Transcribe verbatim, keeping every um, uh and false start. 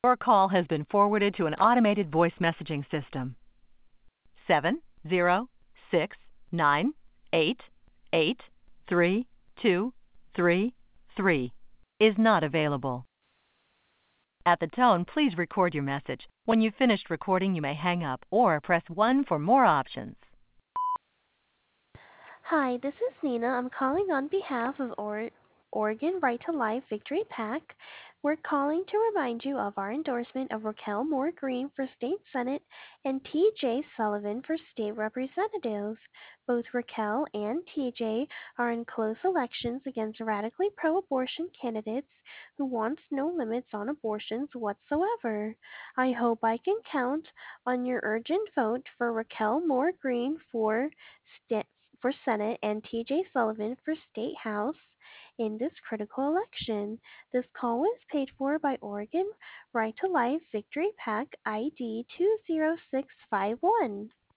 Your call has been forwarded to an automated voice messaging system. Seven zero six nine eight eight three two three three is not available. At the tone, please record your message. When you've finished recording, you may hang up or press one for more options. Hi, this is Nina. I'm calling on behalf of or- Oregon Right to Life Victory PAC. We're calling to remind you of our endorsement of Raquel Moore Green for State Senate and T J Sullivan for State Representatives. Both Raquel and T J are in close elections against radically pro abortion candidates who want no limits on abortions whatsoever. I hope I can count on your urgent vote for Raquel Moore Green for State for Senate and T J Sullivan for State House in this critical election. This call was paid for by Oregon Right to Life Victory PAC I D two zero six five one.